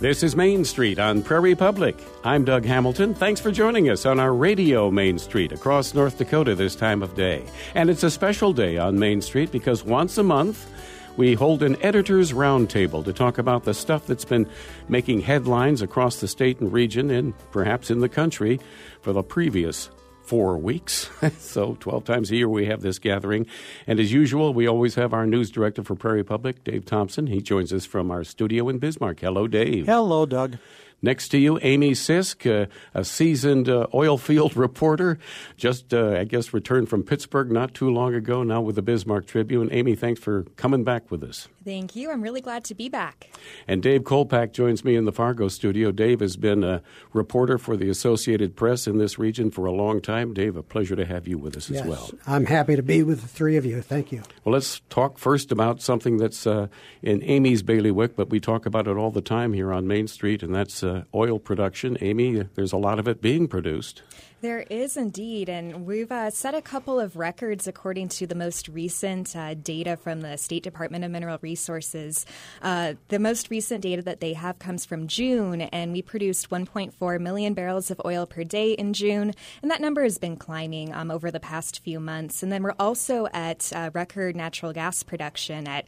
This is Main Street on Prairie Public. I'm Doug Hamilton. Thanks for joining us on our radio Main Street across North Dakota this time of day. And it's a special day on Main Street because once a month we hold an editor's roundtable to talk about the stuff that's been making headlines across the state and region and perhaps in the country for the previous 4 weeks. So 12 times a year we have this gathering. And as usual, we always have our news director for Prairie Public, Dave Thompson. He joins us from our studio in Bismarck. Hello, Dave. Hello, Doug. Next to you, Amy Sisk, a seasoned oil field reporter, just, I guess, returned from Pittsburgh not too long ago, now with the Bismarck Tribune. Amy, thanks for coming back with us. Thank you. I'm really glad to be back. And Dave Kolpak joins me in the Fargo studio. Dave has been a reporter for the Associated Press in this region for a long time. Dave, a pleasure to have you with us as well. I'm happy to be with the three of you. Thank you. Well, let's talk first about something that's in Amy's bailiwick, but we talk about it all the time here on Main Street, and that's oil production. Amy, there's a lot of it being produced. There is indeed, and we've set a couple of records according to the most recent data from the State Department of Mineral Resources. The most recent data that they have comes from June, and we produced 1.4 million barrels of oil per day in June, and that number has been climbing over the past few months. And then we're also at record natural gas production at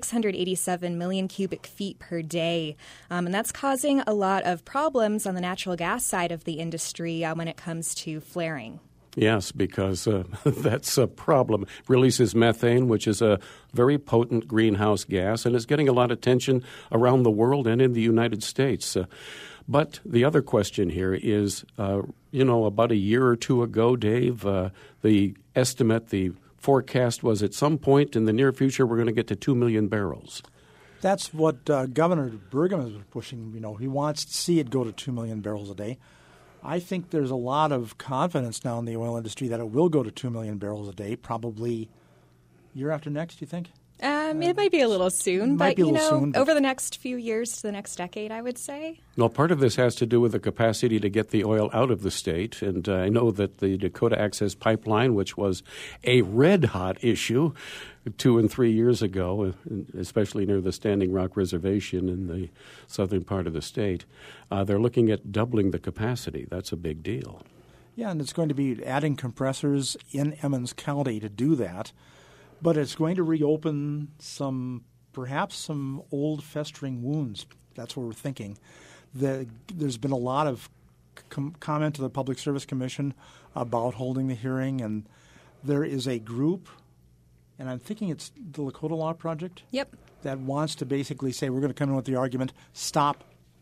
687 million cubic feet per day, and that's causing a lot of problems on the natural gas side of the industry when it comes to flaring. Yes, because that's a problem. Releases methane, which is a very potent greenhouse gas, and is getting a lot of attention around the world and in the United States. But the other question here is, about a year or two ago, Dave, the estimate, the forecast was at some point in the near future we're going to get to 2 million barrels. That's what Governor Burgum has been pushing. He wants to see it go to 2 million barrels a day. I think there's a lot of confidence now in the oil industry that it will go to 2 million barrels a day, probably year after next, you think? It might be a little soon, but over the next few years to the next decade, I would say. Well, part of this has to do with the capacity to get the oil out of the state. And I know that the Dakota Access Pipeline, which was a red-hot issue 2 and 3 years ago, especially near the Standing Rock Reservation in the southern part of the state, they're looking at doubling the capacity. That's a big deal. Yeah, and it's going to be adding compressors in Emmons County to do that. But it's going to reopen perhaps some old festering wounds. That's what we're thinking. There's been a lot of comment to the Public Service Commission about holding the hearing, and there is a group, and I'm thinking it's the Lakota Law Project. Yep. That wants to basically say we're going to come in with the argument, stop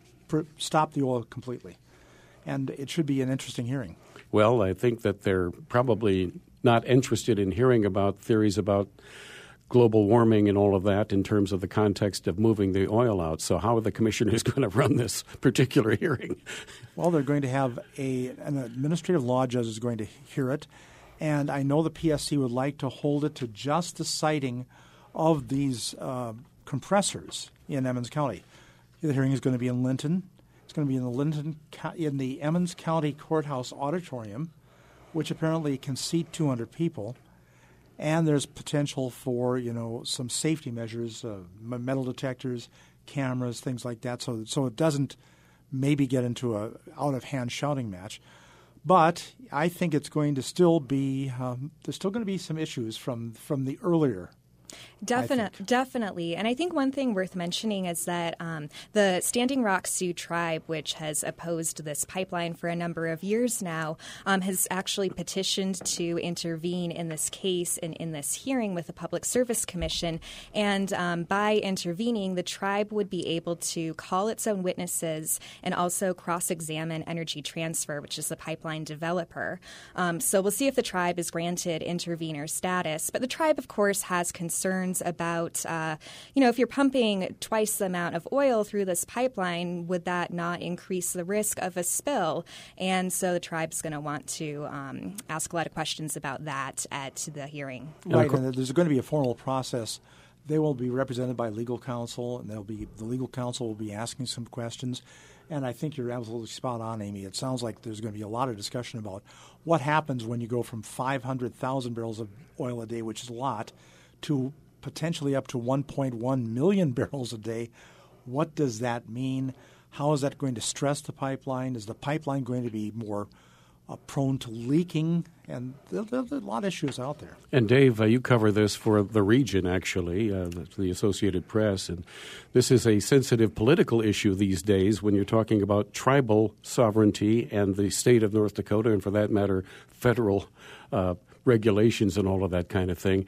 the oil completely. And it should be an interesting hearing. Well, I think that they're probably not interested in hearing about theories about global warming and all of that in terms of the context of moving the oil out. So how are the commissioners going to run this particular hearing? Well, they're going to have an administrative law judge is going to hear it. And I know the PSC would like to hold it to just the siting of these compressors in Emmons County. The hearing is going to be in Linton. It's going to be in the Emmons County Courthouse Auditorium, which apparently can seat 200 people. And there's potential for, some safety measures, metal detectors, cameras, things like that, so it doesn't maybe get into a out-of-hand shouting match. But I think it's going to still be there's still going to be some issues from the earlier. Definitely. And I think one thing worth mentioning is that the Standing Rock Sioux tribe, which has opposed this pipeline for a number of years now, has actually petitioned to intervene in this case and in this hearing with the Public Service Commission. And by intervening, the tribe would be able to call its own witnesses and also cross-examine Energy Transfer, which is the pipeline developer. So we'll see if the tribe is granted intervener status. But the tribe, of course, has concerns about, if you're pumping twice the amount of oil through this pipeline, would that not increase the risk of a spill? And so the tribe's going to want to ask a lot of questions about that at the hearing. Right, and there's going to be a formal process. They will be represented by legal counsel, and the legal counsel will be asking some questions. And I think you're absolutely spot on, Amy. It sounds like there's going to be a lot of discussion about what happens when you go from 500,000 barrels of oil a day, which is a lot, to potentially up to 1.1 million barrels a day. What does that mean? How is that going to stress the pipeline? Is the pipeline going to be more prone to leaking? And there's a lot of issues out there. And Dave, you cover this for the region, actually, the Associated Press. And this is a sensitive political issue these days when you're talking about tribal sovereignty and the state of North Dakota, and for that matter, federal regulations and all of that kind of thing.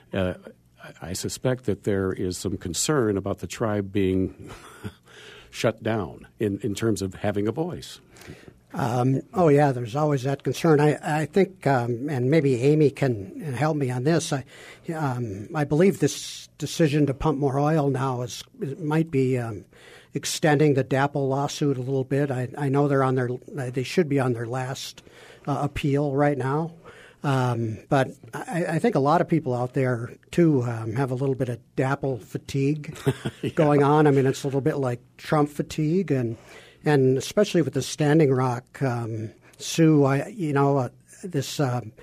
I suspect that there is some concern about the tribe being shut down in terms of having a voice. Yeah, there's always that concern. I think, and maybe Amy can help me on this. I believe this decision to pump more oil now might be extending the DAPL lawsuit a little bit. I know they should be on their last appeal right now. But I think a lot of people out there, too, have a little bit of DAPL fatigue going on. I mean, it's a little bit like Trump fatigue, and especially with the Standing Rock, Sue, this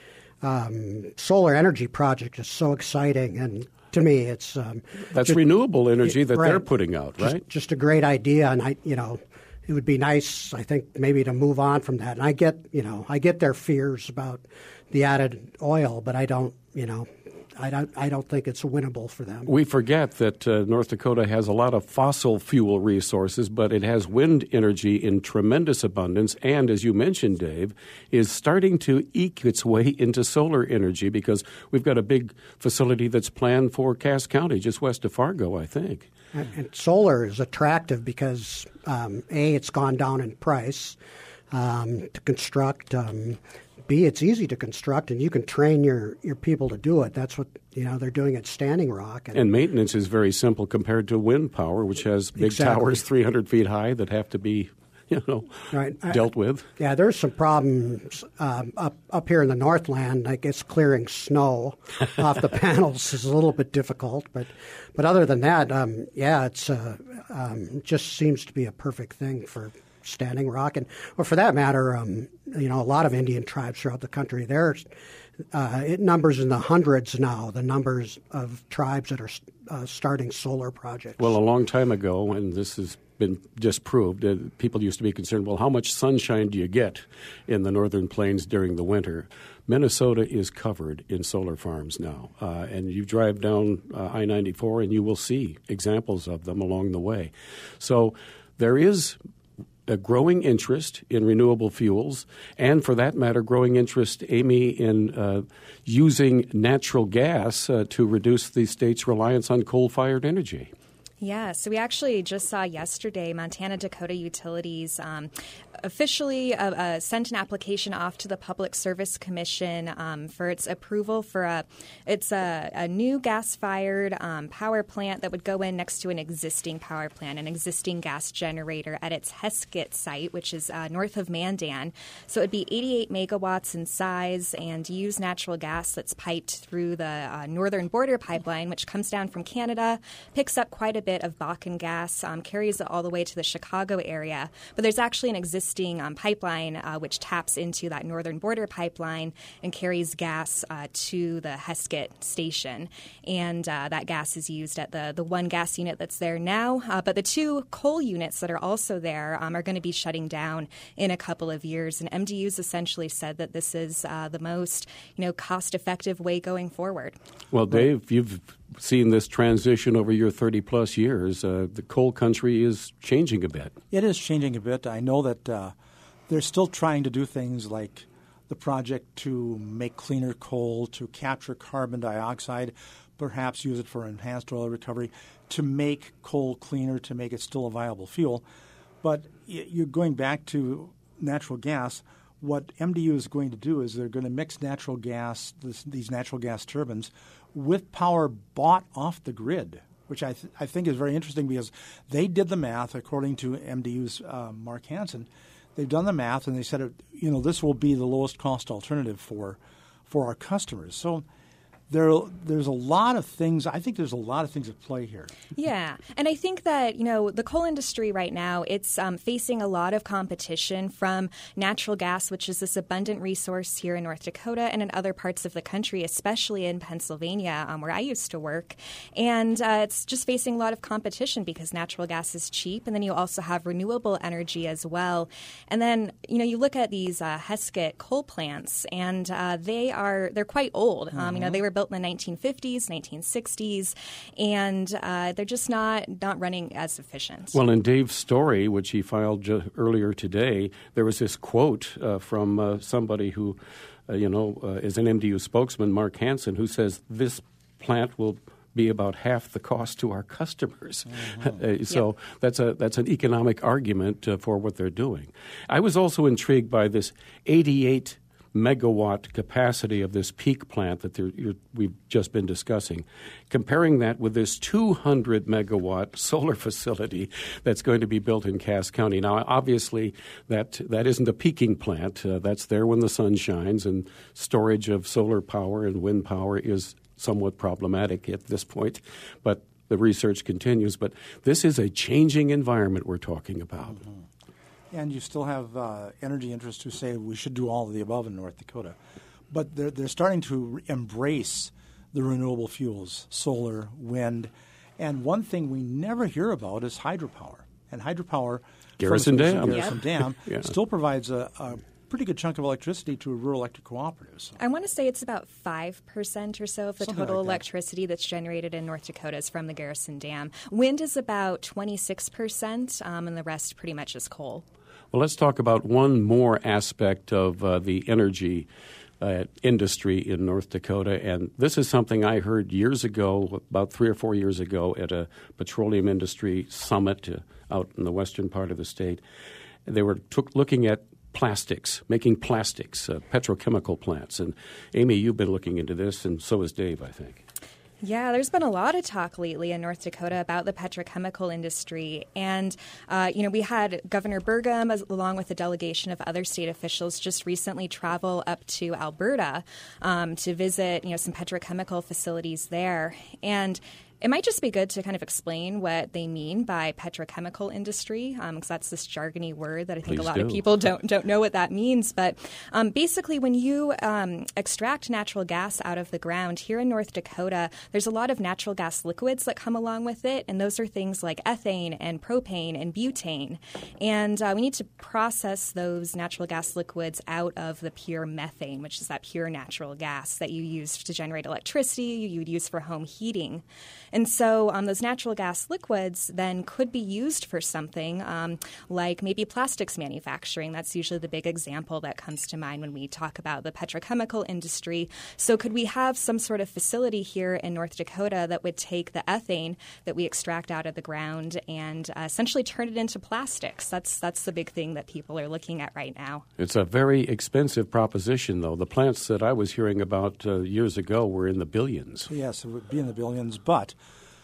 solar energy project is so exciting. And to me, it's that's renewable energy that they're putting out, right? Just a great idea, and it would be nice, I think, maybe to move on from that. And I get their fears about the added oil, but I don't think it's winnable for them. We forget that North Dakota has a lot of fossil fuel resources, but it has wind energy in tremendous abundance, and as you mentioned, Dave, is starting to eke its way into solar energy because we've got a big facility that's planned for Cass County, just west of Fargo, I think. And solar is attractive because, it's gone down in price to construct. B, it's easy to construct, and you can train your people to do it. That's what they're doing at Standing Rock. And maintenance is very simple compared to wind power, which has big towers 300 feet high that have to be dealt with. Yeah, there's some problems up here in the Northland. I guess clearing snow off the panels is a little bit difficult, but other than that, it's just seems to be a perfect thing for Standing Rock, or for that matter, a lot of Indian tribes throughout the country. There's it numbers in the hundreds now, the numbers of tribes that are starting solar projects. Well, a long time ago, and this has been disproved, people used to be concerned, well, how much sunshine do you get in the northern plains during the winter? Minnesota is covered in solar farms now, and you drive down I-94 and you will see examples of them along the way. So there is a growing interest in renewable fuels, and for that matter, growing interest, Amy, in using natural gas to reduce the state's reliance on coal-fired energy. Yeah, so we actually just saw yesterday Montana Dakota Utilities officially sent an application off to the Public Service Commission for its approval for a new gas-fired power plant that would go in next to an existing power plant, an existing gas generator at its Heskett site, which is north of Mandan. So it would be 88 megawatts in size and use natural gas that's piped through the Northern Border Pipeline, which comes down from Canada, picks up quite a bit of Bakken gas, carries it all the way to the Chicago area. But there's actually an existing pipeline which taps into that Northern Border Pipeline and carries gas to the Heskett station. And that gas is used at the one gas unit that's there now. But the two coal units that are also there are going to be shutting down in a couple of years. And MDU's essentially said that this is the most cost-effective way going forward. Well, Dave, you've seen this transition over your 30-plus years. The coal country is changing a bit. It is changing a bit. I know that they're still trying to do things like the project to make cleaner coal, to capture carbon dioxide, perhaps use it for enhanced oil recovery, to make coal cleaner, to make it still a viable fuel. But you're going back to natural gas. What MDU is going to do is they're going to mix natural gas, these natural gas turbines, with power bought off the grid, which I think is very interesting because they did the math, according to MDU's Mark Hansen. They've done the math, and they said, this will be the lowest cost alternative for our customers. So there's a lot of things. I think there's a lot of things at play here. Yeah, and I think that the coal industry right now, it's facing a lot of competition from natural gas, which is this abundant resource here in North Dakota and in other parts of the country, especially in Pennsylvania, where I used to work. And it's just facing a lot of competition because natural gas is cheap, and then you also have renewable energy as well. And then you look at these Heskett coal plants, and they're quite old. They were built in the 1950s, 1960s, and they're just not running as efficient. Well, in Dave's story, which he filed earlier today, there was this quote from somebody who, is an MDU spokesman, Mark Hansen, who says this plant will be about half the cost to our customers. So that's an economic argument for what they're doing. I was also intrigued by this 88 megawatt capacity of this Peak plant that we've just been discussing, comparing that with this 200 megawatt solar facility that's going to be built in Cass County. Now, obviously, that isn't a peaking plant. That's there when the sun shines, and storage of solar power and wind power is somewhat problematic at this point, but the research continues. But this is a changing environment we're talking about. And you still have energy interests who say we should do all of the above in North Dakota. But they're starting to embrace the renewable fuels, solar, wind. And one thing we never hear about is hydropower. And hydropower, Garrison Dam still provides a pretty good chunk of electricity to rural electric cooperatives. I want to say it's about 5% or so of the total electricity that's generated in North Dakota is from the Garrison Dam. Wind is about 26%, and the rest pretty much is coal. Well, let's talk about one more aspect of the energy industry in North Dakota. And this is something I heard years ago, about 3 or 4 years ago, at a petroleum industry summit out in the western part of the state. They were looking at plastics, making plastics, petrochemical plants. And Amy, you've been looking into this, and so has Dave, I think. Yeah, there's been a lot of talk lately in North Dakota about the petrochemical industry. And, we had Governor Burgum, along with a delegation of other state officials, just recently travel up to Alberta to visit, some petrochemical facilities there. And it might just be good to kind of explain what they mean by petrochemical industry, because that's this jargony word that I think a lot of people don't know what that means. But basically, when you extract natural gas out of the ground here in North Dakota, there's a lot of natural gas liquids that come along with it, and those are things like ethane and propane and butane. And we need to process those natural gas liquids out of the pure methane, which is that pure natural gas that you use to generate electricity, you would use for home heating. And so those natural gas liquids then could be used for something like maybe plastics manufacturing. That's usually the big example that comes to mind when we talk about the petrochemical industry. So could we have some sort of facility here in North Dakota that would take the ethane that we extract out of the ground and essentially turn it into plastics? That's the big thing that people are looking at right now. It's a very expensive proposition, though. The plants that I was hearing about years ago were in the billions. Yes, it would be in the billions, but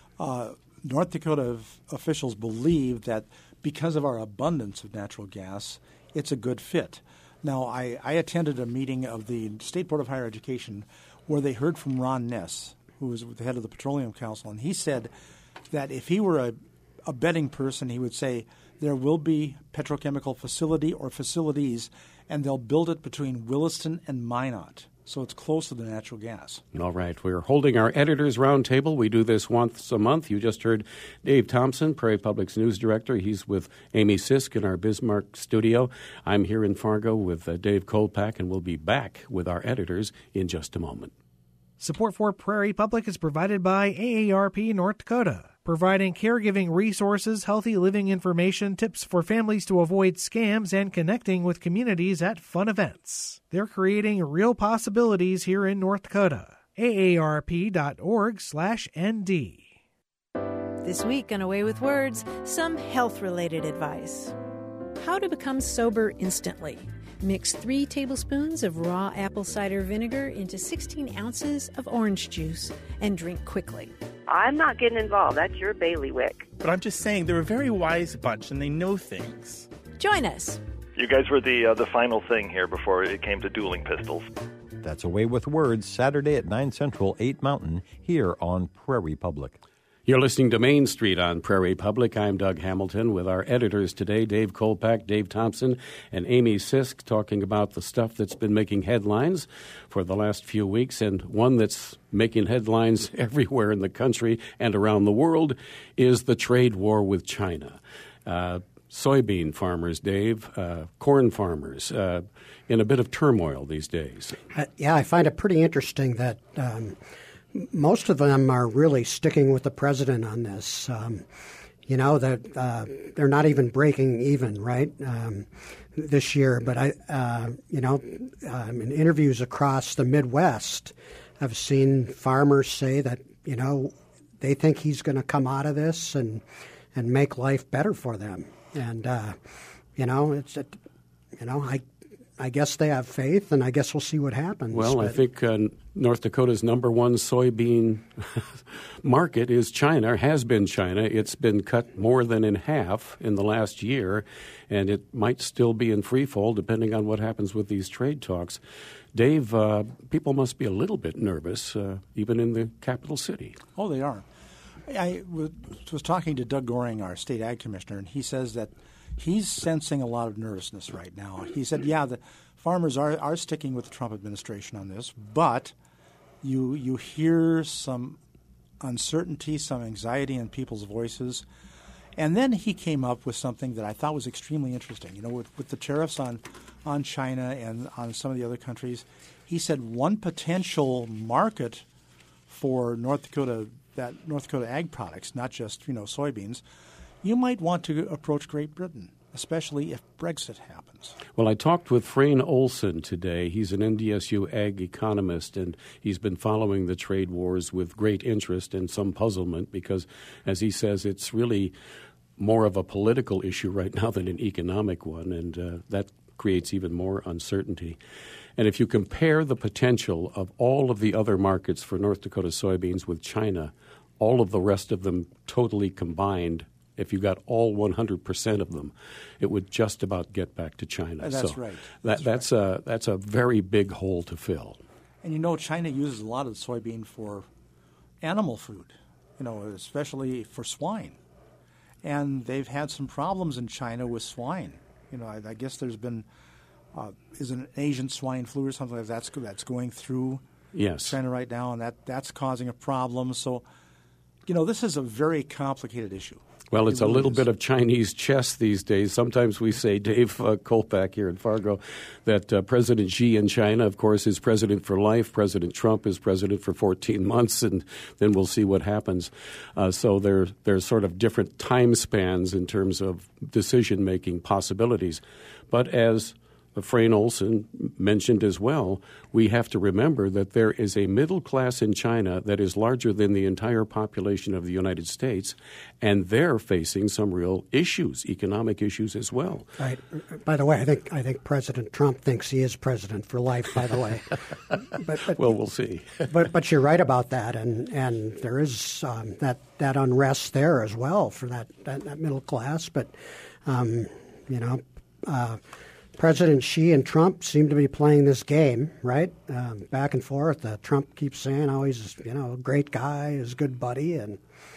North Dakota officials believe that because of our abundance of natural gas, it's a good fit. Now, I attended a meeting of the State Board of Higher Education where they heard from Ron Ness, who was the head of the Petroleum Council, and he said that if he were a betting person, he would say there will be petrochemical facility or facilities, and they'll build it between Williston and Minot. So it's close to the natural gas. All right. We're holding our editors' roundtable. We do this once a month. You just heard Dave Thompson, Prairie Public's news director. He's with Amy Sisk in our Bismarck studio. I'm here in Fargo with Dave Kolpak, and we'll be back with our editors in just a moment. Support for Prairie Public is provided by AARP North Dakota, providing caregiving resources, healthy living information, tips for families to avoid scams, and connecting with communities at fun events. They're creating real possibilities here in North Dakota. AARP.org/ND. This week on Away with Words, some health-related advice. How to become sober instantly. Mix 3 tablespoons of raw apple cider vinegar into 16 ounces of orange juice and drink quickly. I'm not getting involved. That's your bailiwick. But I'm just saying, they're a very wise bunch, and they know things. Join us. You guys were the final thing here before it came to dueling pistols. That's A Way with Words, Saturday at 9 Central, 8 Mountain, here on Prairie Public. You're listening to Main Street on Prairie Public. I'm Doug Hamilton with our editors today, Dave Kolpak, Dave Thompson, and Amy Sisk, talking about the stuff that's been making headlines for the last few weeks. And one that's making headlines everywhere in the country and around the world is the trade war with China. Soybean farmers, Dave, corn farmers, in a bit of turmoil these days. I find it pretty interesting that most of them are really sticking with the president on this. That they're not even breaking even, right, this year. But in interviews across the Midwest, I've seen farmers say that they think he's going to come out of this and make life better for them. And I guess they have faith, and I guess we'll see what happens. Well, I think North Dakota's number one soybean market is China, has been China. It's been cut more than in half in the last year, and it might still be in free fall depending on what happens with these trade talks. Dave, people must be a little bit nervous, even in the capital city. Oh, they are. I was talking to Doug Goring, our state ag commissioner, and he says that he's sensing a lot of nervousness right now. He said, the farmers are sticking with the Trump administration on this, but you hear some uncertainty, some anxiety in people's voices. And then he came up with something that I thought was extremely interesting. With the tariffs on China and on some of the other countries, he said one potential market for North Dakota ag products, not just soybeans, you might want to approach Great Britain, especially if Brexit happens. Well, I talked with Frayne Olson today. He's an NDSU ag economist, and he's been following the trade wars with great interest and some puzzlement because, as he says, it's really more of a political issue right now than an economic one, and that creates even more uncertainty. And if you compare the potential of all of the other markets for North Dakota soybeans with China, all of the rest of them totally combined, if you got all 100% of them, it would just about get back to China. That's right. That's a very big hole to fill. And China uses a lot of the soybean for animal food, especially for swine. And they've had some problems in China with swine. I guess there's been is an Asian swine flu or something like that's going through China right now, and that's causing a problem. So, this is a very complicated issue. Well, it's a little bit of Chinese chess these days. Sometimes we say, Dave Kolpak here in Fargo, that President Xi in China, of course, is president for life. President Trump is president for 14 months, and then we'll see what happens. So there's sort of different time spans in terms of decision-making possibilities. But as Frayne Olson mentioned as well, we have to remember that there is a middle class in China that is larger than the entire population of the United States, and they're facing some real issues, economic issues as well. Right. By the way, I think President Trump thinks he is president for life, by the way. But well, we'll see. but you're right about that, and there is that unrest there as well for that middle class. But, President Xi and Trump seem to be playing this game, right? Back and forth. Trump keeps saying, he's a great guy, he's a good buddy. And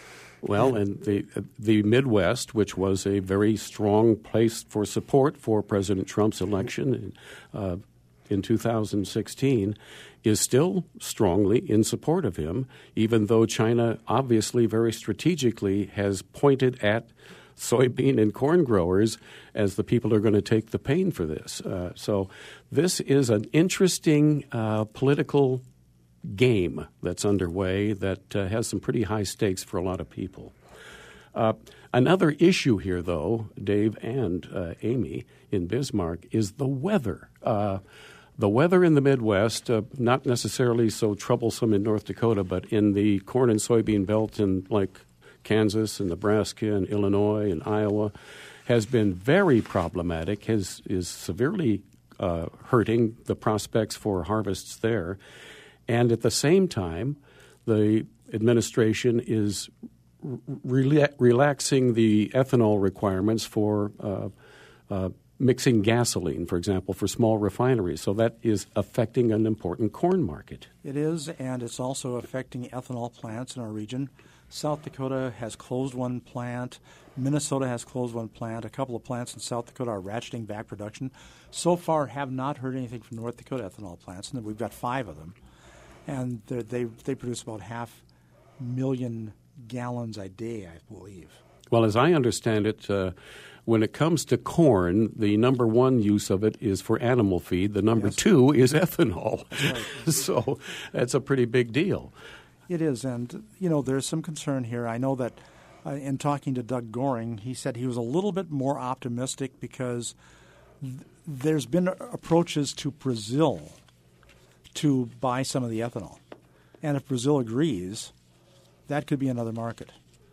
the Midwest, which was a very strong place for support for President Trump's election in 2016, is still strongly in support of him, even though China obviously very strategically has pointed at soybean and corn growers as the people who are going to take the pain for this. So this is an interesting political game that's underway that has some pretty high stakes for a lot of people. Another issue here, though, Dave and Amy, in Bismarck, is the weather. The weather in the Midwest, not necessarily so troublesome in North Dakota, but in the corn and soybean belt in Kansas and Nebraska and Illinois and Iowa, has been very problematic, is severely hurting the prospects for harvests there. And at the same time, the administration is relaxing the ethanol requirements for mixing gasoline, for example, for small refineries. So that is affecting an important corn market. It is, and it's also affecting ethanol plants in our region. South Dakota has closed one plant. Minnesota has closed one plant. A couple of plants in South Dakota are ratcheting back production. So far, have not heard anything from North Dakota ethanol plants, and we've got 5 of them. And they produce about 500,000 gallons a day, I believe. Well, as I understand it, when it comes to corn, the number one use of it is for animal feed. The number two is ethanol. That's right. So that's a pretty big deal. It is, and, there's some concern here. I know that in talking to Doug Goring, he said he was a little bit more optimistic because there's been approaches to Brazil to buy some of the ethanol. And if Brazil agrees, that could be another market.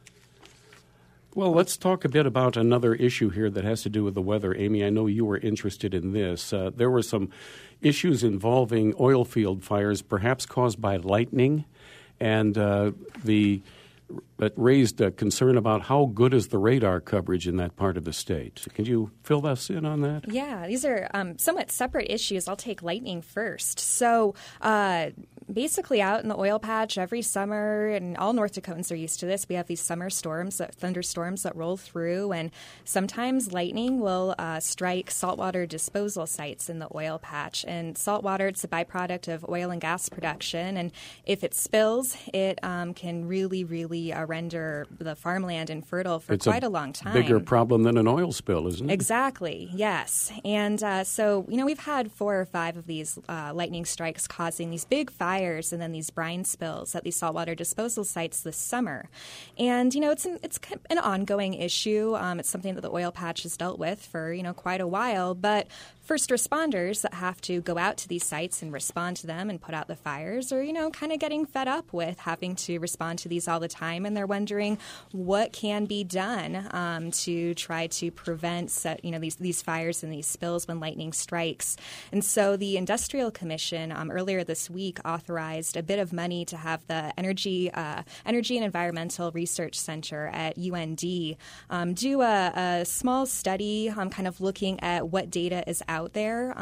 Well, let's talk a bit about another issue here that has to do with the weather. Amy, I know you were interested in this. There were some issues involving oil field fires, perhaps caused by lightning, and that raised a concern about how good is the radar coverage in that part of the state. Can you fill us in on that? Yeah, these are somewhat separate issues. I'll take lightning first. So basically out in the oil patch every summer, and all North Dakotans are used to this, we have these summer storms, thunderstorms that roll through, and sometimes lightning will strike saltwater disposal sites in the oil patch. And saltwater, it's a byproduct of oil and gas production, and if it spills, it can really, really render the farmland infertile for quite a long time. It's a bigger problem than an oil spill, isn't it? Exactly, yes. And so, we've had 4 or 5 of these lightning strikes causing these big fires and then these brine spills at these saltwater disposal sites this summer. And, it's an ongoing issue. It's something that the oil patch has dealt with for, quite a while. But first responders that have to go out to these sites and respond to them and put out the fires are, kind of getting fed up with having to respond to these all the time. And they're wondering what can be done to try to prevent, these fires and these spills when lightning strikes. And so the Industrial Commission earlier this week authorized a bit of money to have the Energy and Environmental Research Center at UND do a small study kind of looking at what data is out there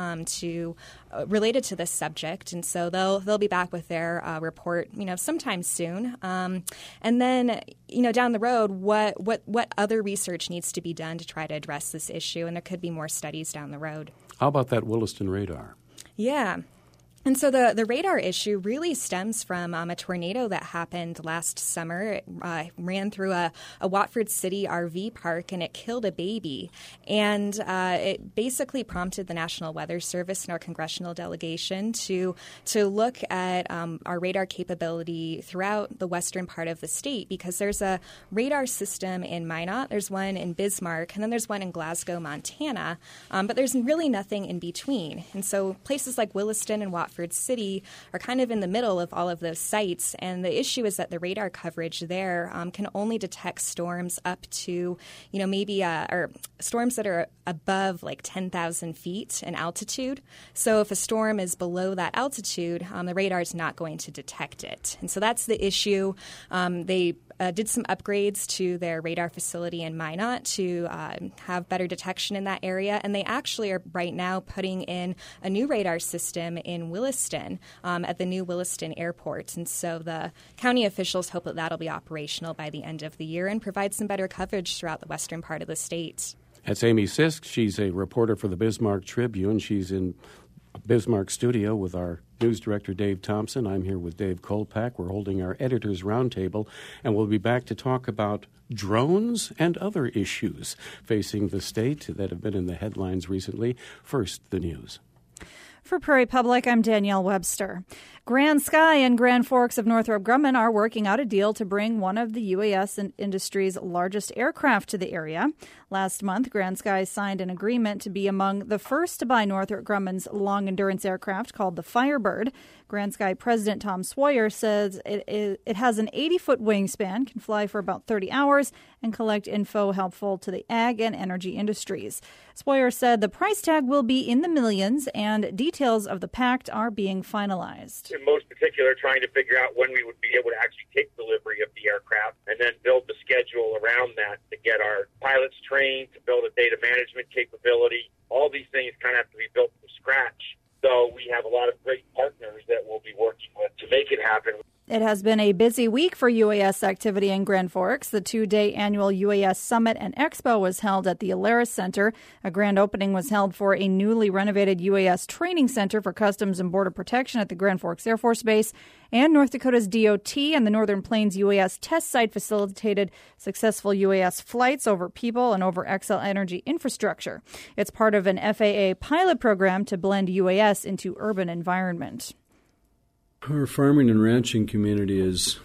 related to this subject, and so they'll be back with their report, sometime soon. And then, down the road, what other research needs to be done to try to address this issue, and there could be more studies down the road. How about that Williston radar? Yeah. And so the radar issue really stems from a tornado that happened last summer. It ran through a Watford City RV park, and it killed a baby. And it basically prompted the National Weather Service and our congressional delegation to look at our radar capability throughout the western part of the state, because there's a radar system in Minot, there's one in Bismarck, and then there's one in Glasgow, Montana. But there's really nothing in between. And so places like Williston and Watford City are kind of in the middle of all of those sites, and the issue is that the radar coverage there can only detect storms up to, or storms that are above like 10,000 feet in altitude. So if a storm is below that altitude, the radar is not going to detect it. And so that's the issue. They did some upgrades to their radar facility in Minot to have better detection in that area. And they actually are right now putting in a new radar system in Williston at the new Williston Airport. And so the county officials hope that that'll be operational by the end of the year and provide some better coverage throughout the western part of the state. That's Amy Sisk. She's a reporter for the Bismarck Tribune. She's in Bismarck studio with our news director, Dave Thompson. I'm here with Dave Kolpak. We're holding our editors' roundtable, and we'll be back to talk about drones and other issues facing the state that have been in the headlines recently. First, the news. For Prairie Public, I'm Danielle Webster. Grand Sky and Grand Forks of Northrop Grumman are working out a deal to bring one of the UAS industry's largest aircraft to the area. Last month, Grand Sky signed an agreement to be among the first to buy Northrop Grumman's long-endurance aircraft called the Firebird. Grand Sky President Tom Swoyer says it has an 80-foot wingspan, can fly for about 30 hours, and collect info helpful to the ag and energy industries. Swoyer said the price tag will be in the millions, and details of the pact are being finalized. In most particular, trying to figure out when we would be able to actually take delivery of the aircraft and then build the schedule around that to get our pilots trained, to build a data management capability, has been a busy week for UAS activity in Grand Forks. The 2-day annual UAS Summit and Expo was held at the Alaris Center. A grand opening was held for a newly renovated UAS training center for Customs and Border Protection at the Grand Forks Air Force Base. And North Dakota's DOT and the Northern Plains UAS test site facilitated successful UAS flights over people and over Xcel Energy infrastructure. It's part of an FAA pilot program to blend UAS into urban environment. Our farming and ranching community has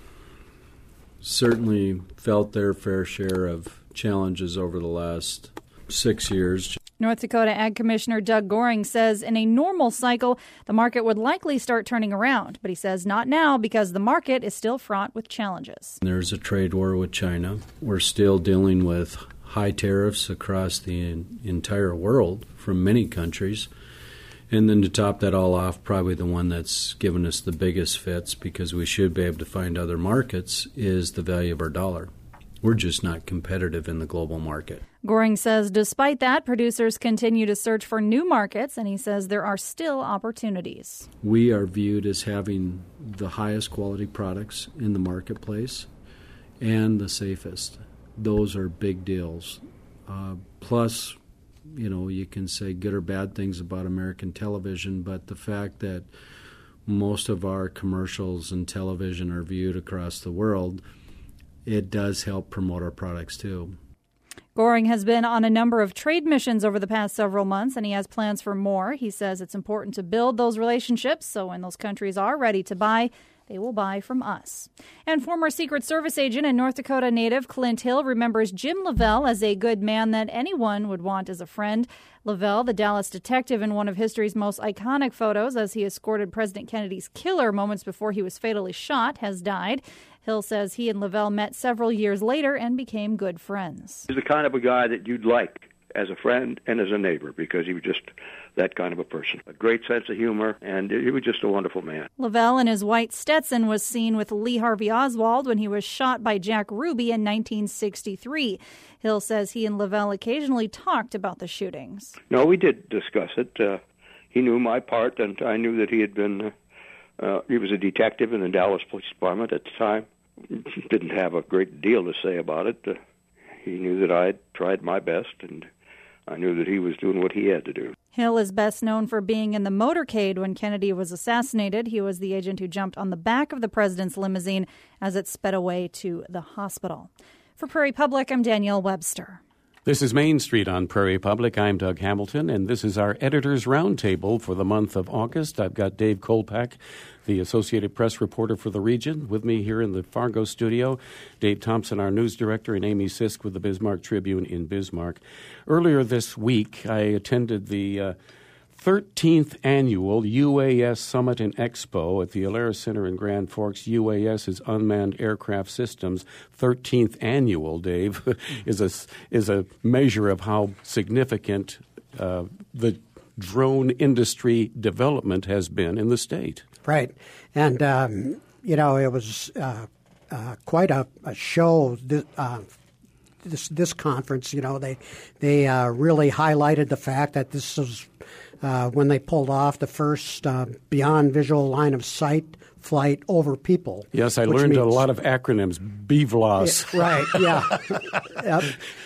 certainly felt their fair share of challenges over the last 6 years. North Dakota Ag Commissioner Doug Goring says in a normal cycle, the market would likely start turning around. But he says not now because the market is still fraught with challenges. There's a trade war with China. We're still dealing with high tariffs across the entire world from many countries. And then to top that all off, probably the one that's given us the biggest fits because we should be able to find other markets is the value of our dollar. We're just not competitive in the global market. Goring says despite that, producers continue to search for new markets, and he says there are still opportunities. We are viewed as having the highest quality products in the marketplace and the safest. Those are big deals. Plus, you can say good or bad things about American television, but the fact that most of our commercials and television are viewed across the world, it does help promote our products too. Goring has been on a number of trade missions over the past several months, and he has plans for more. He says it's important to build those relationships so when those countries are ready to buy, they will buy from us. And former Secret Service agent and North Dakota native Clint Hill remembers Jim Lavelle as a good man that anyone would want as a friend. Lavelle, the Dallas detective in one of history's most iconic photos as he escorted President Kennedy's killer moments before he was fatally shot, has died. Hill says he and Lavelle met several years later and became good friends. He's the kind of a guy that you'd like as a friend and as a neighbor because he was just that kind of a person. A great sense of humor, and he was just a wonderful man. Lavelle in his white Stetson was seen with Lee Harvey Oswald when he was shot by Jack Ruby in 1963. Hill says he and Lavelle occasionally talked about the shootings. No, we did discuss it. He knew my part, and I knew that he had been, he was a detective in the Dallas Police Department at the time. Didn't have a great deal to say about it. He knew that I had tried my best, and I knew that he was doing what he had to do. Hill is best known for being in the motorcade when Kennedy was assassinated. He was the agent who jumped on the back of the president's limousine as it sped away to the hospital. For Prairie Public, I'm Danielle Webster. This is Main Street on Prairie Public. I'm Doug Hamilton, and this is our Editor's Roundtable for the month of August. I've got Dave Kolpak, the Associated Press reporter for the region, with me here in the Fargo studio. Dave Thompson, our news director, and Amy Sisk with the Bismarck Tribune in Bismarck. Earlier this week, I attended the 13th Annual UAS Summit and Expo at the Alaris Center in Grand Forks. UAS is Unmanned Aircraft Systems. 13th Annual, Dave, is a measure of how significant the drone industry development has been in the state. Right. And, it was quite a show. This conference, they really highlighted the fact that this was when they pulled off the first beyond visual line of sight flight over people. Yes, I learned a lot of acronyms. BVLOS. Right, yeah.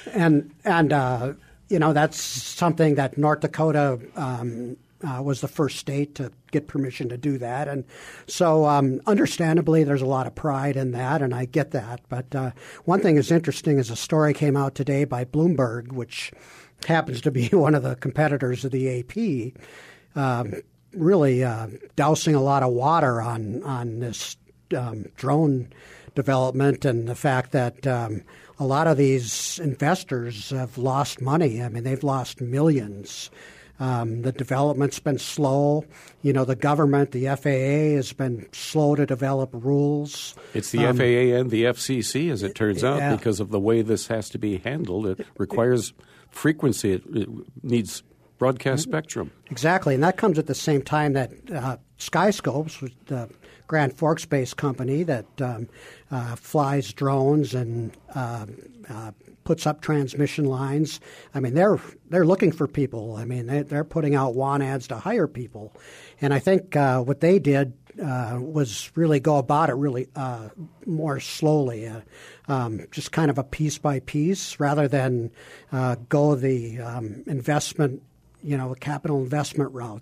And that's something that North Dakota was the first state to get permission to do that. And so understandably, there's a lot of pride in that, and I get that. But one thing is interesting is a story came out today by Bloomberg, which happens to be one of the competitors of the AP, really dousing a lot of water on this drone development and the fact that a lot of these investors have lost money. I mean, they've lost millions. The development's been slow. The government, the FAA, has been slow to develop rules. It's the FAA and the FCC, as it turns out, because of the way this has to be handled. It requires frequency. It needs broadcast spectrum. Exactly, and that comes at the same time that Skyscopes, the Grand Forks-based company that flies drones and puts up transmission lines. I mean, they're looking for people. I mean, they're putting out want ads to hire people. And I think what they did was really go about it really more slowly, just kind of a piece by piece, rather than go the investment, capital investment route.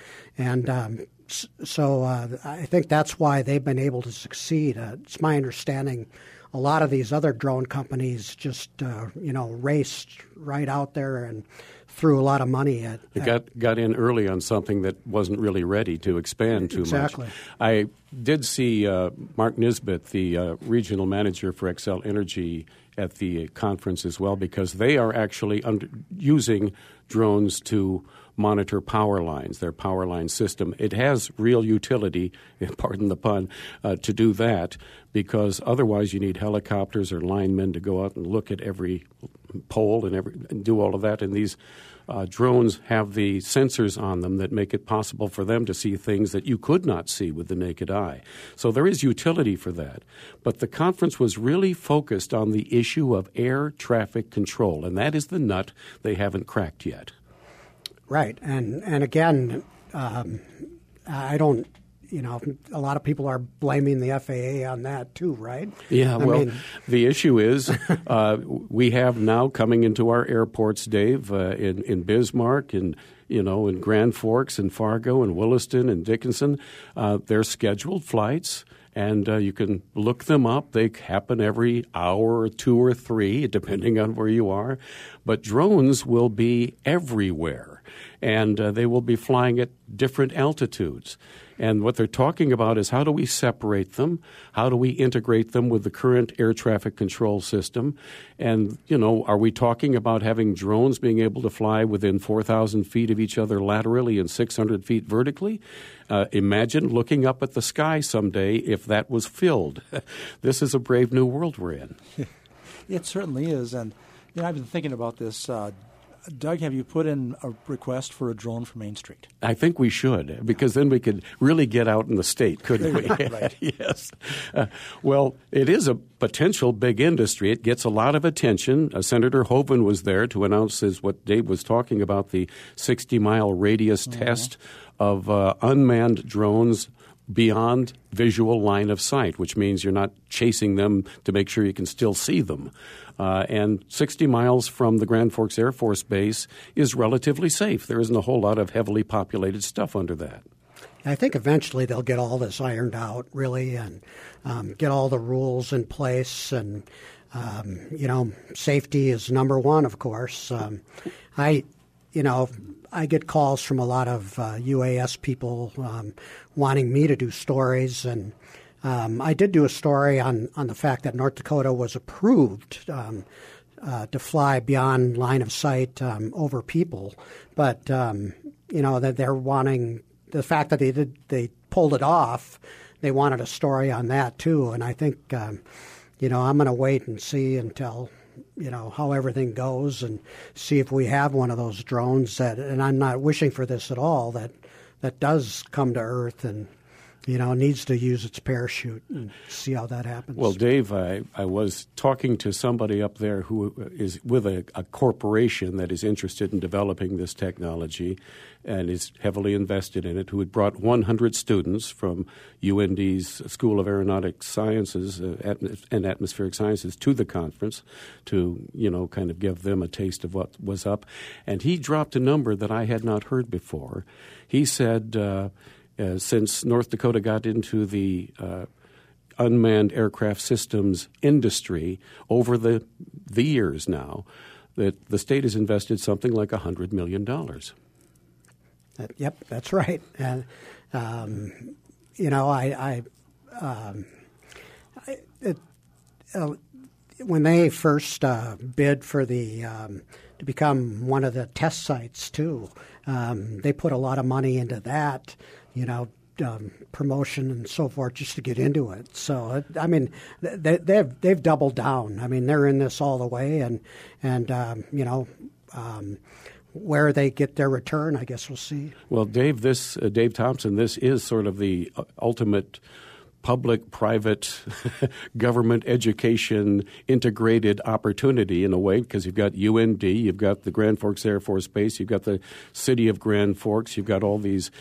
So I think that's why they've been able to succeed. It's my understanding a lot of these other drone companies just, raced right out there and threw a lot of money at. They got in early on something that wasn't really ready to expand too exactly. much. I did see Mark Nisbet, the regional manager for Xcel Energy, at the conference as well, because they are actually using drones to monitor power lines, their power line system. It has real utility, pardon the pun, to do that, because otherwise you need helicopters or linemen to go out and look at every pole and do all of that. And these drones have the sensors on them that make it possible for them to see things that you could not see with the naked eye. So there is utility for that. But the conference was really focused on the issue of air traffic control, and that is the nut they haven't cracked yet. Right. And again, I don't, a lot of people are blaming the FAA on that too, right? Yeah, the issue is we have now coming into our airports, Dave, in Bismarck and, in Grand Forks and Fargo and Williston and Dickinson, they're scheduled flights. And you can look them up. They happen every hour or 2 or 3, depending on where you are. But drones will be everywhere, and they will be flying at different altitudes. And what they're talking about is how do we separate them? How do we integrate them with the current air traffic control system? And, are we talking about having drones being able to fly within 4,000 feet of each other laterally and 600 feet vertically? Imagine looking up at the sky someday if that was filled. This is a brave new world we're in. It certainly is. And, I've been thinking about this. Doug, have you put in a request for a drone for Main Street? I think we should, because then we could really get out in the state, couldn't we? Right. Yes. Well, it is a potential big industry. It gets a lot of attention. Senator Hoeven was there to announce what Dave was talking about, the 60-mile radius test of unmanned drones beyond visual line of sight, which means you're not chasing them to make sure you can still see them. And 60 miles from the Grand Forks Air Force Base is relatively safe. There isn't a whole lot of heavily populated stuff under that. I think eventually they'll get all this ironed out, really, and get all the rules in place. And, safety is number one, of course. I get calls from a lot of UAS people wanting me to do stories, and I did do a story on the fact that North Dakota was approved to fly beyond line of sight over people, but that they're wanting the fact that they pulled it off. They wanted a story on that too, and I think I'm going to wait and see until how everything goes and see if we have one of those drones and I'm not wishing for this at all, that does come to Earth and, needs to use its parachute and see how that happens. Well, Dave, I was talking to somebody up there who is with a corporation that is interested in developing this technology and is heavily invested in it, who had brought 100 students from UND's School of Aeronautic Sciences and Atmospheric Sciences to the conference to, kind of give them a taste of what was up. And he dropped a number that I had not heard before. He said since North Dakota got into the unmanned aircraft systems industry over the years now, that the state has invested something like $100 million. Yep, that's right. And, when they first bid for to become one of the test sites too, they put a lot of money into that, promotion and so forth just to get into it. So, they've doubled down. They're in this all the way, and where they get their return, I guess we'll see. Well, Dave Thompson, this is sort of the ultimate public-private government education integrated opportunity in a way, because you've got UND, you've got the Grand Forks Air Force Base, you've got the city of Grand Forks, you've got all these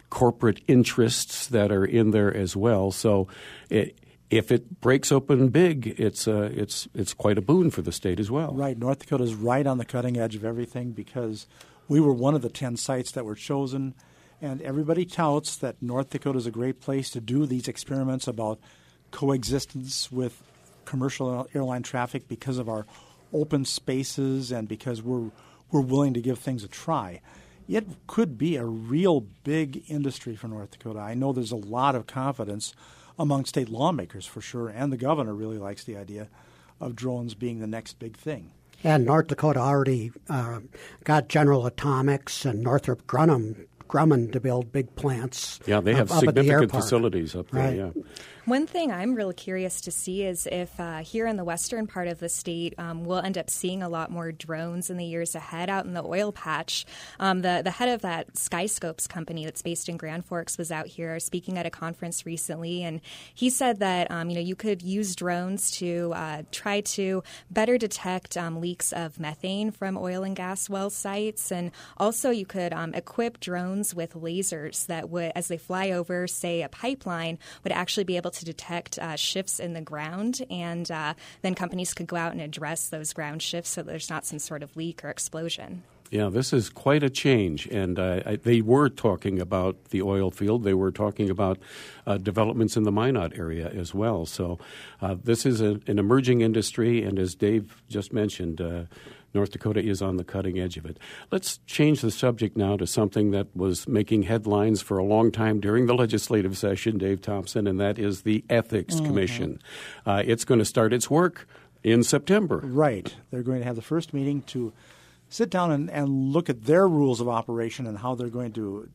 corporate interests that are in there as well. So if it breaks open big, it's quite a boon for the state as well. Right. North Dakota is right on the cutting edge of everything because we were one of the 10 sites that were chosen, and everybody touts that North Dakota is a great place to do these experiments about coexistence with commercial airline traffic because of our open spaces and because we're willing to give things a try. It could be a real big industry for North Dakota. I know there's a lot of confidence among state lawmakers for sure, and the governor really likes the idea of drones being the next big thing. And North Dakota already got General Atomics and Northrop Grumman to build big plants. Yeah, they have significant facilities up there. Right. Yeah. One thing I'm really curious to see is if here in the western part of the state we'll end up seeing a lot more drones in the years ahead out in the oil patch. The head of that Skyscopes company that's based in Grand Forks was out here speaking at a conference recently, and he said that you could use drones to try to better detect leaks of methane from oil and gas well sites, and also you could equip drones with lasers that would, as they fly over, say, a pipeline, would actually be able to detect shifts in the ground, and then companies could go out and address those ground shifts so that there's not some sort of leak or explosion. Yeah, this is quite a change, and they were talking about the oil field. They were talking about developments in the Minot area as well. So this is an emerging industry, and as Dave just mentioned, North Dakota is on the cutting edge of it. Let's change the subject now to something that was making headlines for a long time during the legislative session, Dave Thompson, and that is the Ethics Commission. It's going to start its work in September. Right. They're going to have the first meeting to sit down and look at their rules of operation and how they're going to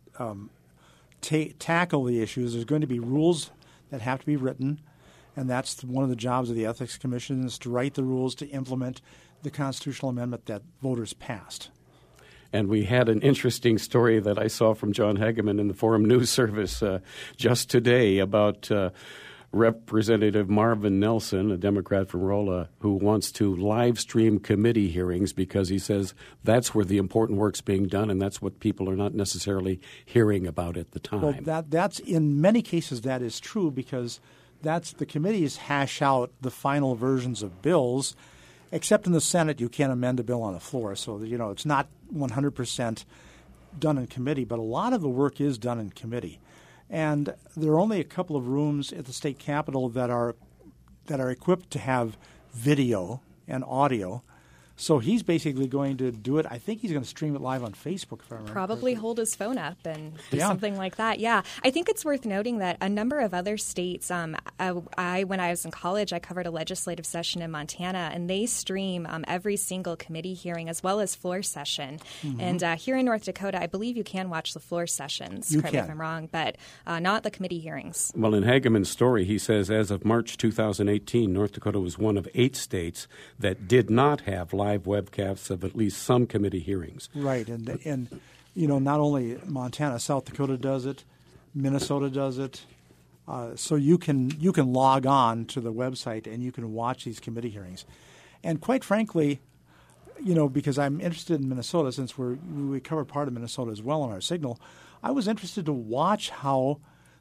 tackle the issues. There's going to be rules that have to be written, and that's one of the jobs of the Ethics Commission is to write the rules to implement the constitutional amendment that voters passed. And we had an interesting story that I saw from John Hageman in the Forum News Service just today about Representative Marvin Nelson, a Democrat from Rolla, who wants to live stream committee hearings because he says that's where the important work's being done and that's what people are not necessarily hearing about at the time. Well, that's in many cases that is true because that's the committees hash out the final versions of bills. Except in the Senate, you can't amend a bill on the floor. So, it's not 100% done in committee, but a lot of the work is done in committee. And there are only a couple of rooms at the state capitol that are equipped to have video and audio. So he's basically going to do it. I think he's going to stream it live on Facebook, if I remember. Probably hold his phone up and do something like that. Yeah. I think it's worth noting that a number of other states, when I was in college, I covered a legislative session in Montana, and they stream every single committee hearing as well as floor session. Mm-hmm. And here in North Dakota, I believe you can watch the floor sessions, correct me if I'm wrong, but not the committee hearings. Well, in Hageman's story, he says as of March 2018, North Dakota was one of 8 states that did not have live webcasts of at least some committee hearings. Right, and not only Montana, South Dakota does it, Minnesota does it. So you can log on to the website and you can watch these committee hearings. And quite frankly, because I'm interested in Minnesota, since we cover part of Minnesota as well on our signal, I was interested to watch how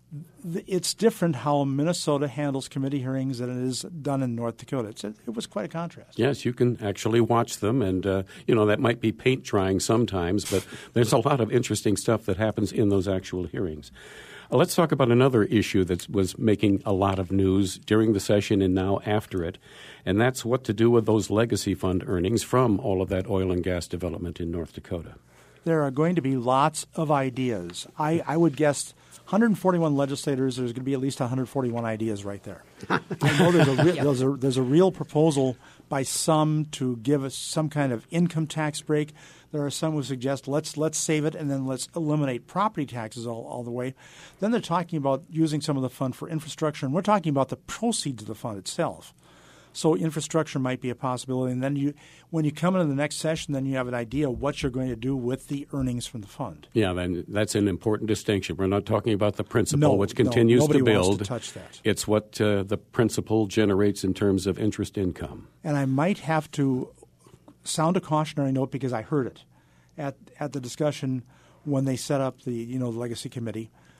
it's different how Minnesota handles committee hearings than it is done in North Dakota. It was quite a contrast. Yes, you can actually watch them, and that might be paint drying sometimes, but there's a lot of interesting stuff that happens in those actual hearings. Let's talk about another issue that was making a lot of news during the session and now after it, and that's what to do with those legacy fund earnings from all of that oil and gas development in North Dakota. There are going to be lots of ideas. I would guess 141 legislators, there's going to be at least 141 ideas right there. I know there's a real proposal by some to give us some kind of income tax break. There are some who suggest let's save it and then let's eliminate property taxes all the way. Then they're talking about using some of the fund for infrastructure, and we're talking about the proceeds of the fund itself. So infrastructure might be a possibility. And then when you come into the next session, then you have an idea what you're going to do with the earnings from the fund. Yeah, then that's an important distinction. We're not talking about the principal, which continues to build. Nobody wants to touch that. It's what the principal generates in terms of interest income. And I might have to sound a cautionary note because I heard it at the discussion when they set up the Legacy Committee.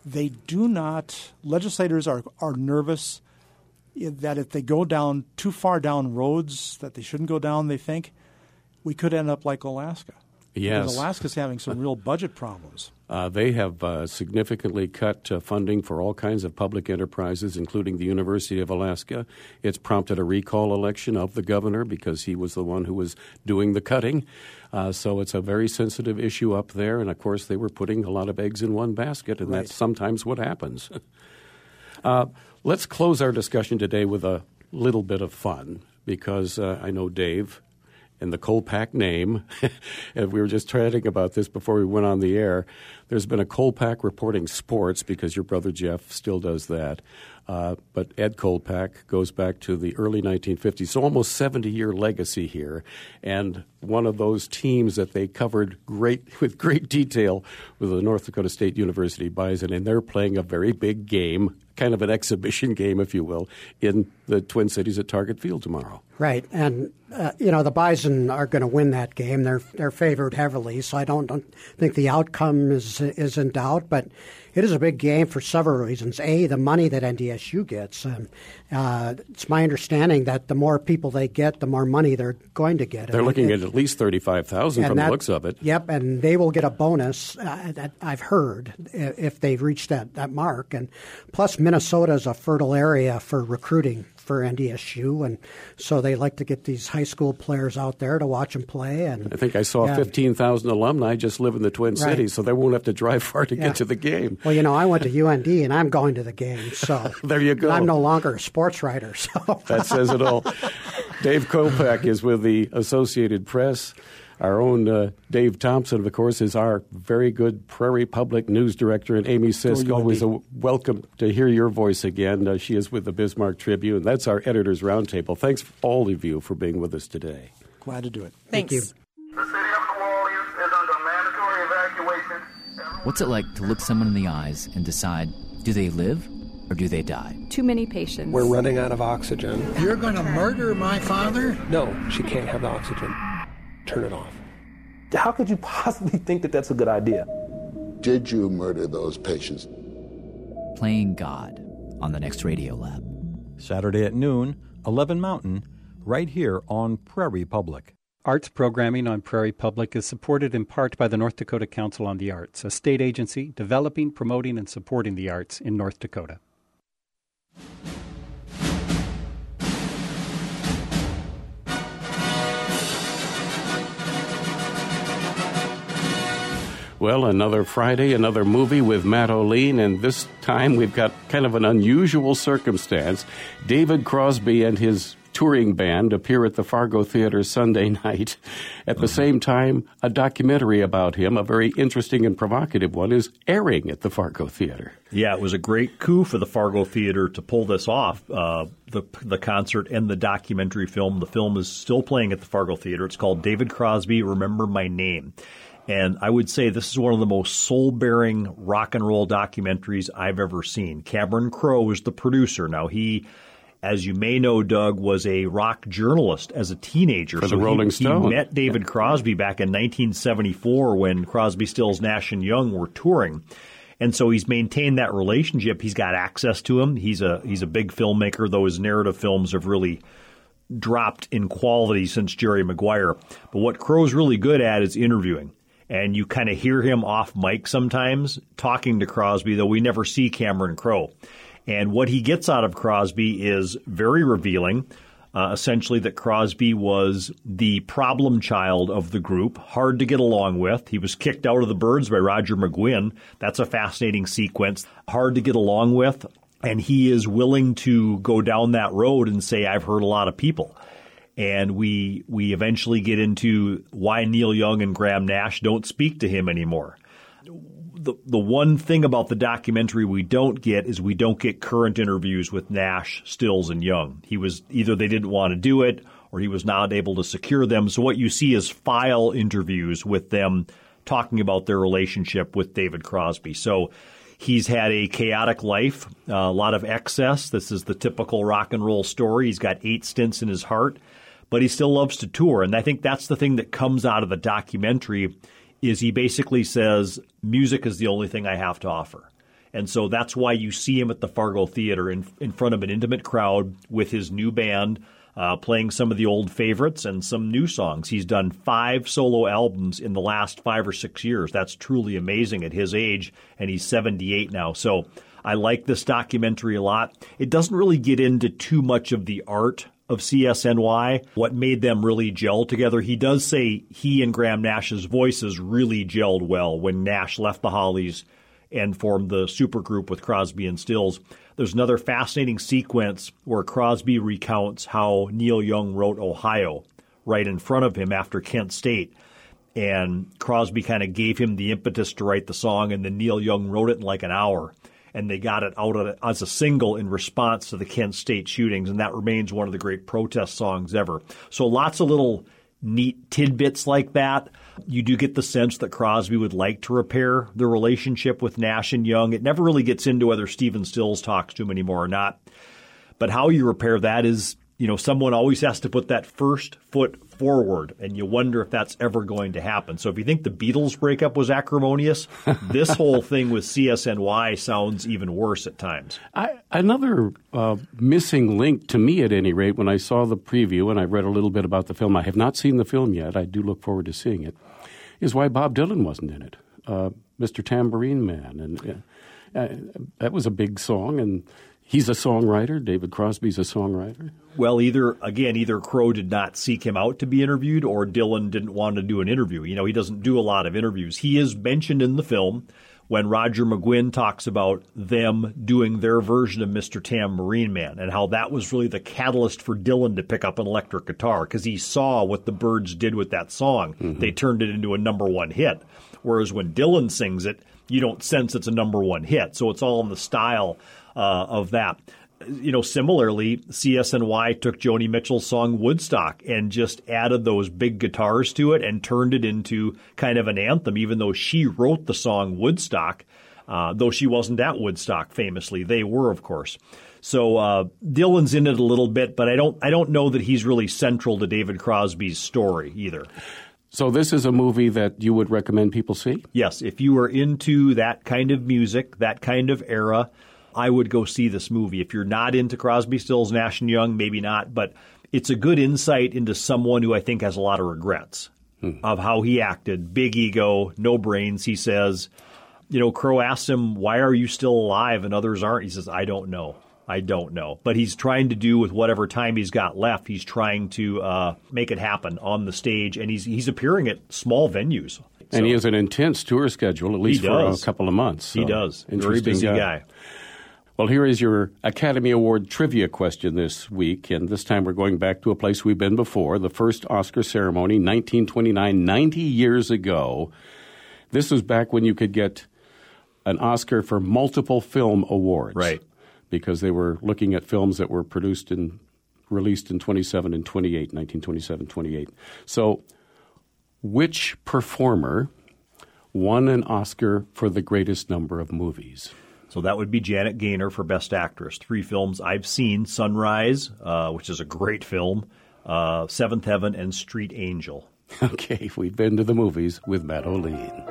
they do not – legislators are nervous that if they go down too far down roads that they shouldn't go down, they think, we could end up like Alaska. Yes. Because Alaska's having some real budget problems. They have significantly cut funding for all kinds of public enterprises, including the University of Alaska. It's prompted a recall election of the governor because he was the one who was doing the cutting. So it's a very sensitive issue up there. And, of course, they were putting a lot of eggs in one basket, and that's sometimes what happens. Let's close our discussion today with a little bit of fun because I know Dave and the Kolpak name, and we were just chatting about this before we went on the air. There's been a Kolpak reporting sports because your brother Jeff still does that. But Ed Kolpak goes back to the early 1950s, so almost 70-year legacy here. And one of those teams that they covered with great detail was the North Dakota State University Bison, and they're playing a very big game, kind of an exhibition game, if you will, in the Twin Cities at Target Field tomorrow. Right, and the Bison are going to win that game. They're favored heavily, so I don't think the outcome is in doubt. But it is a big game for several reasons. A, the money that NDSU gets. It's my understanding that the more people they get, the more money they're going to get. They're looking at least $35,000 from the looks of it. Yep, and they will get a bonus, that I've heard, if they reach that mark. And plus, Minnesota is a fertile area for recruiting for NDSU, and so they like to get these high school players out there to watch them play. And I think I saw 15,000 alumni just live in the Twin Cities, so they won't have to drive far to get to the game. Well, I went to UND, and I'm going to the game, so there you go. I'm no longer a sports writer. So that says it all. Dave Kolpak is with the Associated Press. Our own Dave Thompson, of course, is our very good Prairie Public News Director, and Amy Sisk, always welcome to hear your voice again. She is with the Bismarck Tribune. That's our Editors Roundtable. Thanks, all of you, for being with us today. Glad to do it. Thanks. Thank you. The city of New Orleans is under mandatory evacuation. What's it like to look someone in the eyes and decide, do they live or do they die? Too many patients. We're running out of oxygen. You're going to murder my father? No, she can't have the oxygen. Turn it off. How could you possibly think that that's a good idea? Did you murder those patients? Playing God on the next Radio Lab. Saturday at noon, 11 Mountain, right here on Prairie Public. Arts programming on Prairie Public is supported in part by the North Dakota Council on the Arts, a state agency developing, promoting, and supporting the arts in North Dakota. Well, another Friday, another movie with Matt O'Lean, and this time we've got kind of an unusual circumstance. David Crosby and his touring band appear at the Fargo Theater Sunday night. At the same time, a documentary about him, a very interesting and provocative one, is airing at the Fargo Theater. Yeah, it was a great coup for the Fargo Theater to pull this off, the concert and the documentary film. The film is still playing at the Fargo Theater. It's called David Crosby, Remember My Name. And I would say this is one of the most soul-bearing rock and roll documentaries I've ever seen. Cameron Crowe is the producer. Now, he, as you may know, Doug, was a rock journalist as a teenager. For the Rolling Stone. He met David Crosby back in 1974 when Crosby, Stills, Nash & Young were touring. And so he's maintained that relationship. He's got access to him. He's a big filmmaker, though his narrative films have really dropped in quality since Jerry Maguire. But what Crowe's really good at is interviewing. And you kind of hear him off mic sometimes talking to Crosby, though we never see Cameron Crowe. And what he gets out of Crosby is very revealing, essentially that Crosby was the problem child of the group, hard to get along with. He was kicked out of the Byrds by Roger McGuinn. That's a fascinating sequence. Hard to get along with. And he is willing to go down that road and say, I've hurt a lot of people. And we eventually get into why Neil Young and Graham Nash don't speak to him anymore. The one thing about the documentary we don't get is we don't get current interviews with Nash, Stills, and Young. He was either they didn't want to do it or he was not able to secure them. So what you see is file interviews with them talking about their relationship with David Crosby. So he's had a chaotic life, a lot of excess. This is the typical rock and roll story. He's got 8 stints in his heart, but he still loves to tour. And I think that's the thing that comes out of the documentary is he basically says, music is the only thing I have to offer. And so that's why you see him at the Fargo Theater in front of an intimate crowd with his new band, playing some of the old favorites and some new songs. He's done 5 solo albums in the last 5 or 6 years. That's truly amazing at his age, and he's 78 now. So I like this documentary a lot. It doesn't really get into too much of the art of CSNY, what made them really gel together. He does say he and Graham Nash's voices really gelled well when Nash left the Hollies and formed the supergroup with Crosby and Stills. There's another fascinating sequence where Crosby recounts how Neil Young wrote Ohio right in front of him after Kent State. And Crosby kind of gave him the impetus to write the song, and then Neil Young wrote it in like an hour. And they got it out as a single in response to the Kent State shootings, and that remains one of the great protest songs ever. So lots of little neat tidbits like that. You do get the sense that Crosby would like to repair the relationship with Nash and Young. It never really gets into whether Stephen Stills talks to him anymore or not. But how you repair that is, someone always has to put that first foot forward, and you wonder if that's ever going to happen. So if you think the Beatles breakup was acrimonious, this whole thing with CSNY sounds even worse at times. Another missing link to me, at any rate, when I saw the preview and I read a little bit about the film — I have not seen the film yet, I do look forward to seeing it — is why Bob Dylan wasn't in it. Mr. Tambourine Man. And that was a big song, and he's a songwriter. David Crosby's a songwriter. Well, either Crow did not seek him out to be interviewed, or Dylan didn't want to do an interview. He doesn't do a lot of interviews. He is mentioned in the film when Roger McGuinn talks about them doing their version of Mr. Tambourine Man and how that was really the catalyst for Dylan to pick up an electric guitar, because he saw what the Byrds did with that song. Mm-hmm. They turned it into a #1 hit. Whereas when Dylan sings it, you don't sense it's a #1 hit. So it's all in the style of that. Similarly, CSNY took Joni Mitchell's song Woodstock and just added those big guitars to it and turned it into kind of an anthem, even though she wrote the song Woodstock, though she wasn't at Woodstock famously. They were, of course. So Dylan's in it a little bit, but I don't know that he's really central to David Crosby's story either. So this is a movie that you would recommend people see? Yes. If you are into that kind of music, that kind of era, I would go see this movie. If you're not into Crosby, Stills, Nash & Young, maybe not, but it's a good insight into someone who I think has a lot of regrets of how he acted. Big ego, no brains, he says. Crow asks him, why are you still alive and others aren't? He says, I don't know. But he's trying to do with whatever time he's got left. He's trying to make it happen on the stage, and he's appearing at small venues. And he has an intense tour schedule, at least for a couple of months. So he does. Very busy guy. Well, here is your Academy Award trivia question this week, and this time we're going back to a place we've been before, the first Oscar ceremony, 1929, 90 years ago. This was back when you could get an Oscar for multiple film awards. Right. Because they were looking at films that were produced and released in 27 and 28, 1927, 28. So which performer won an Oscar for the greatest number of movies? So that would be Janet Gaynor for Best Actress. 3 films I've seen: Sunrise, which is a great film, Seventh Heaven, and Street Angel. Okay, we've been to the movies with Matt O'Lean.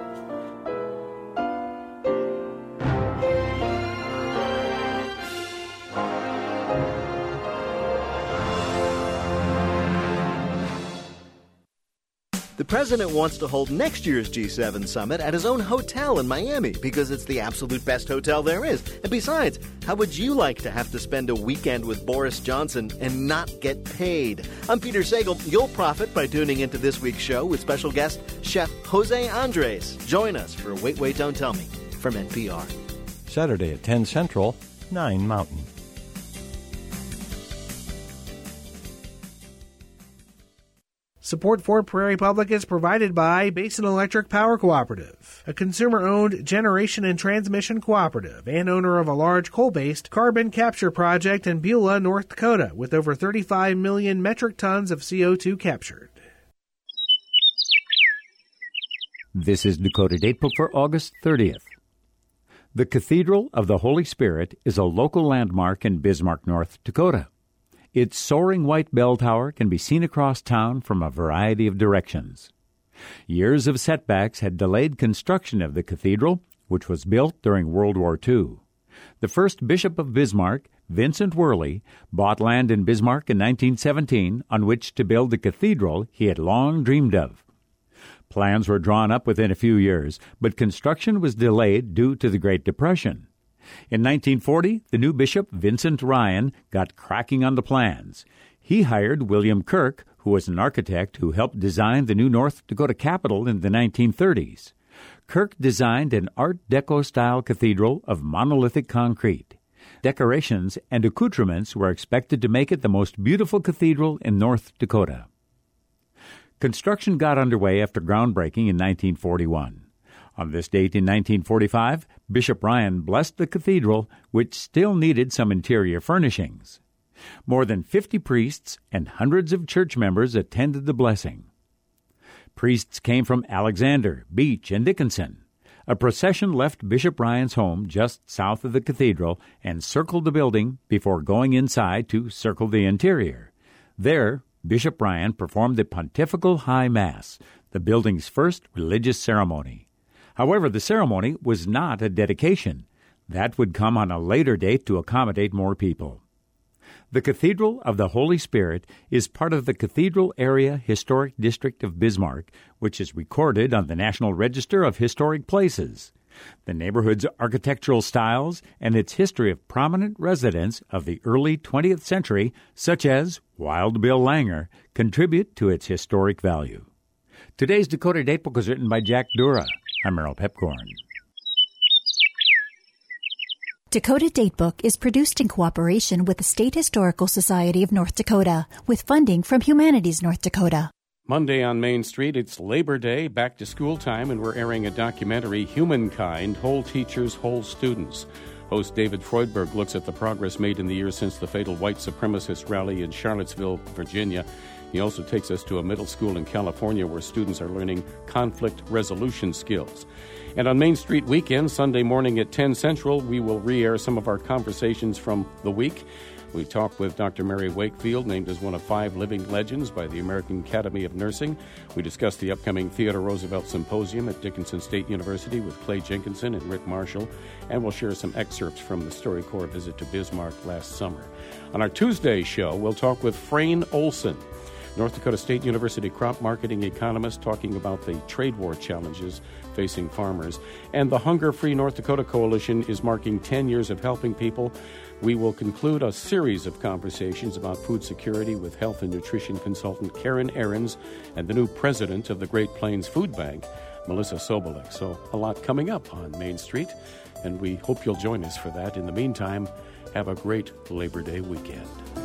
The president wants to hold next year's G7 summit at his own hotel in Miami because it's the absolute best hotel there is. And besides, how would you like to have to spend a weekend with Boris Johnson and not get paid? I'm Peter Sagal. You'll profit by tuning into this week's show with special guest Chef Jose Andres. Join us for Wait, Wait, Don't Tell Me from NPR. Saturday at 10 Central, 9 Mountain. Support for Prairie Public is provided by Basin Electric Power Cooperative, a consumer-owned generation and transmission cooperative and owner of a large coal-based carbon capture project in Beulah, North Dakota, with over 35 million metric tons of CO2 captured. This is Dakota Datebook for August 30th. The Cathedral of the Holy Spirit is a local landmark in Bismarck, North Dakota. Its soaring white bell tower can be seen across town from a variety of directions. Years of setbacks had delayed construction of the cathedral, which was built during World War II. The first Bishop of Bismarck, Vincent Worley, bought land in Bismarck in 1917 on which to build the cathedral he had long dreamed of. Plans were drawn up within a few years, but construction was delayed due to the Great Depression. In 1940, the new bishop, Vincent Ryan, got cracking on the plans. He hired William Kirk, who was an architect who helped design the new North Dakota Capitol in the 1930s. Kirk designed an Art Deco-style cathedral of monolithic concrete. Decorations and accoutrements were expected to make it the most beautiful cathedral in North Dakota. Construction got underway after groundbreaking in 1941. On this date in 1945, Bishop Ryan blessed the cathedral, which still needed some interior furnishings. More than 50 priests and hundreds of church members attended the blessing. Priests came from Alexander, Beach, and Dickinson. A procession left Bishop Ryan's home just south of the cathedral and circled the building before going inside to circle the interior. There, Bishop Ryan performed the Pontifical High Mass, the building's first religious ceremony. However, the ceremony was not a dedication. That would come on a later date to accommodate more people. The Cathedral of the Holy Spirit is part of the Cathedral Area Historic District of Bismarck, which is recorded on the National Register of Historic Places. The neighborhood's architectural styles and its history of prominent residents of the early 20th century, such as Wild Bill Langer, contribute to its historic value. Today's Dakota Datebook was written by Jack Dura. I'm Merrill Pepcorn. Dakota Datebook is produced in cooperation with the State Historical Society of North Dakota, with funding from Humanities North Dakota. Monday on Main Street, it's Labor Day, back to school time, and we're airing a documentary, Humankind, Whole Teachers, Whole Students. Host David Freudberg looks at the progress made in the years since the fatal white supremacist rally in Charlottesville, Virginia. He also takes us to a middle school in California where students are learning conflict resolution skills. And on Main Street Weekend, Sunday morning at 10 Central, we will re-air some of our conversations from the week. We talk with Dr. Mary Wakefield, named as one of 5 living legends by the American Academy of Nursing. We discuss the upcoming Theodore Roosevelt Symposium at Dickinson State University with Clay Jenkinson and Rick Marshall. And we'll share some excerpts from the StoryCorps visit to Bismarck last summer. On our Tuesday show, we'll talk with Frayne Olson, North Dakota State University crop marketing economist, talking about the trade war challenges facing farmers. And the Hunger Free North Dakota Coalition is marking 10 years of helping people. We will conclude a series of conversations about food security with health and nutrition consultant Karen Ahrens and the new president of the Great Plains Food Bank, Melissa Sobolik. So a lot coming up on Main Street, and we hope you'll join us for that. In the meantime, have a great Labor Day weekend.